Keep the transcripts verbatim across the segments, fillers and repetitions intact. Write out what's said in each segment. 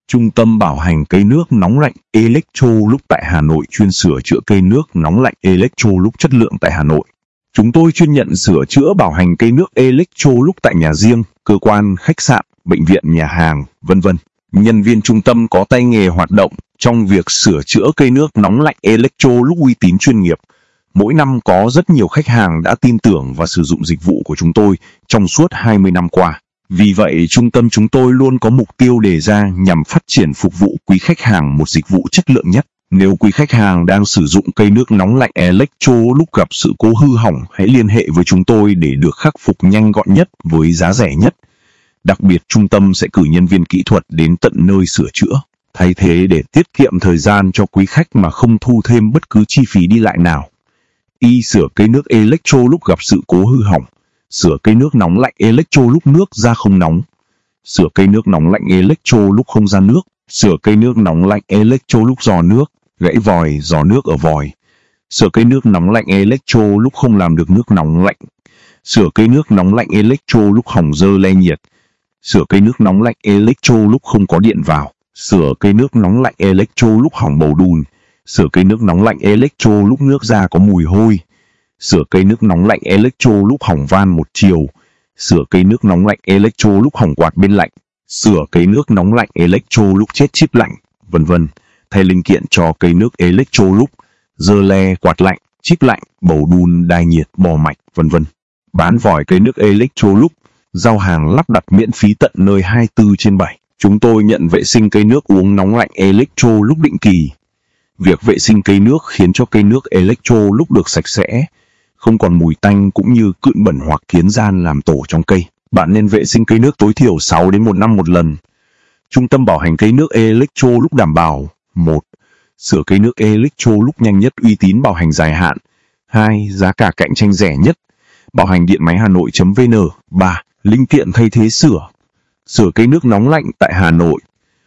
Trung tâm bảo hành cây nước nóng lạnh Electrolux tại Hà Nội chuyên sửa chữa cây nước nóng lạnh Electrolux chất lượng tại Hà Nội. Chúng tôi chuyên nhận sửa chữa bảo hành cây nước Electrolux tại nhà riêng, cơ quan, khách sạn, bệnh viện, nhà hàng, vân vân. Nhân viên trung tâm có tay nghề hoạt động trong việc sửa chữa cây nước nóng lạnh Electrolux uy tín chuyên nghiệp. Mỗi năm có rất nhiều khách hàng đã tin tưởng và sử dụng dịch vụ của chúng tôi trong suốt hai mươi năm qua. Vì vậy, trung tâm chúng tôi luôn có mục tiêu đề ra nhằm phát triển phục vụ quý khách hàng một dịch vụ chất lượng nhất. Nếu quý khách hàng đang sử dụng cây nước nóng lạnh Electrolux gặp sự cố hư hỏng, hãy liên hệ với chúng tôi để được khắc phục nhanh gọn nhất với giá rẻ nhất. Đặc biệt, trung tâm sẽ cử nhân viên kỹ thuật đến tận nơi sửa chữa, thay thế để tiết kiệm thời gian cho quý khách mà không thu thêm bất cứ chi phí đi lại nào. Y sửa cây nước Electrolux gặp sự cố hư hỏng. Sửa cây nước nóng lạnh Electrolux nước ra không nóng. Sửa cây nước nóng lạnh Electrolux không ra nước. Sửa cây nước nóng lạnh Electrolux giò nước, gãy vòi, giò nước ở vòi. Sửa cây nước nóng lạnh Electrolux không làm được nước nóng lạnh. Sửa cây nước nóng lạnh Electrolux hỏng dơ le nhiệt. Sửa cây nước nóng lạnh Electrolux không có điện vào. Sửa cây nước nóng lạnh Electrolux hỏng bầu đùn. Sửa cây nước nóng lạnh Electrolux nước ra có mùi hôi. Sửa cây nước nóng lạnh Electrolux hỏng van một chiều. Sửa cây nước nóng lạnh Electrolux hỏng quạt bên lạnh. Sửa cây nước nóng lạnh Electrolux chết chip lạnh, vân vân. Thay linh kiện cho cây nước Electrolux, dơ le, quạt lạnh, chip lạnh, bầu đun, đai nhiệt, bò mạch, vân vân. Bán vòi cây nước Electrolux, giao hàng lắp đặt miễn phí tận nơi hai mươi bốn trên bảy. Chúng tôi nhận vệ sinh cây nước uống nóng lạnh Electrolux định kỳ. Việc vệ sinh cây nước khiến cho cây nước Electrolux được sạch sẽ, không còn mùi tanh cũng như cựn bẩn hoặc kiến gian làm tổ trong cây. Bạn nên vệ sinh cây nước tối thiểu sáu đến một năm một lần. Trung tâm bảo hành cây nước Electrolux đảm bảo: một. Sửa cây nước Electrolux nhanh nhất, uy tín, bảo hành dài hạn. hai. Giá cả cạnh tranh rẻ nhất. Bảo hành điện máy hà nội chấm vn. ba. Linh kiện thay thế sửa. Sửa cây nước nóng lạnh tại Hà Nội.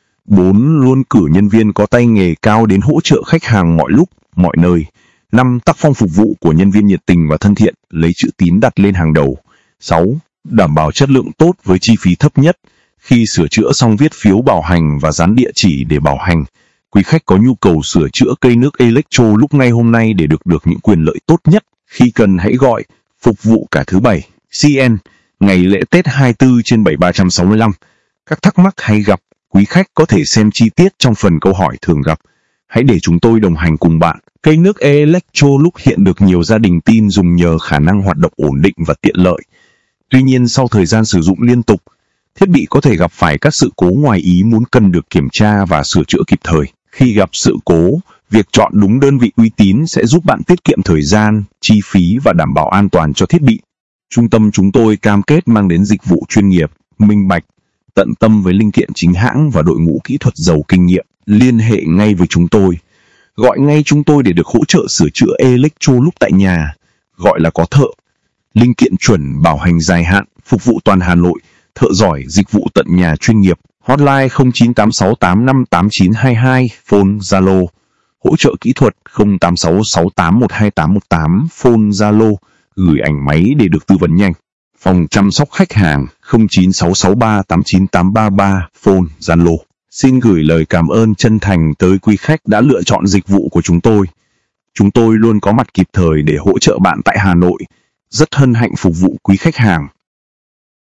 bốn. Luôn cử nhân viên có tay nghề cao đến hỗ trợ khách hàng mọi lúc, mọi nơi. năm. Tác phong phục vụ của nhân viên nhiệt tình và thân thiện, lấy chữ tín đặt lên hàng đầu. sáu. Đảm bảo chất lượng tốt với chi phí thấp nhất. Khi sửa chữa xong viết phiếu bảo hành và dán địa chỉ để bảo hành. Quý khách có nhu cầu sửa chữa cây nước Electrolux ngay hôm nay để được được những quyền lợi tốt nhất. Khi cần hãy gọi, phục vụ cả thứ bảy, xê en, ngày lễ Tết hai mươi bốn trên bảy ba trăm sáu mươi lăm. Các thắc mắc hay gặp, quý khách có thể xem chi tiết trong phần câu hỏi thường gặp. Hãy để chúng tôi đồng hành cùng bạn. Cây nước Electrolux hiện được nhiều gia đình tin dùng nhờ khả năng hoạt động ổn định và tiện lợi. Tuy nhiên, sau thời gian sử dụng liên tục, thiết bị có thể gặp phải các sự cố ngoài ý muốn cần được kiểm tra và sửa chữa kịp thời. Khi gặp sự cố, việc chọn đúng đơn vị uy tín sẽ giúp bạn tiết kiệm thời gian, chi phí và đảm bảo an toàn cho thiết bị. Trung tâm chúng tôi cam kết mang đến dịch vụ chuyên nghiệp, minh bạch, tận tâm với linh kiện chính hãng và đội ngũ kỹ thuật giàu kinh nghiệm. Liên hệ ngay với chúng tôi. Gọi ngay chúng tôi để được hỗ trợ sửa chữa Electrolux tại nhà. Gọi là có thợ. Linh kiện chuẩn, bảo hành dài hạn, phục vụ toàn Hà Nội. Thợ giỏi, dịch vụ tận nhà chuyên nghiệp. Hotline không chín tám sáu tám năm tám chín hai hai, phone Zalo. Hỗ trợ kỹ thuật không tám sáu sáu tám một hai tám một tám, phone Zalo. Gửi ảnh máy để được tư vấn nhanh. Phòng chăm sóc khách hàng không chín sáu sáu ba tám chín tám ba ba, phone Zalo. Xin gửi lời cảm ơn chân thành tới quý khách đã lựa chọn dịch vụ của chúng tôi. Chúng tôi luôn có mặt kịp thời để hỗ trợ bạn tại Hà Nội. Rất hân hạnh phục vụ quý khách hàng.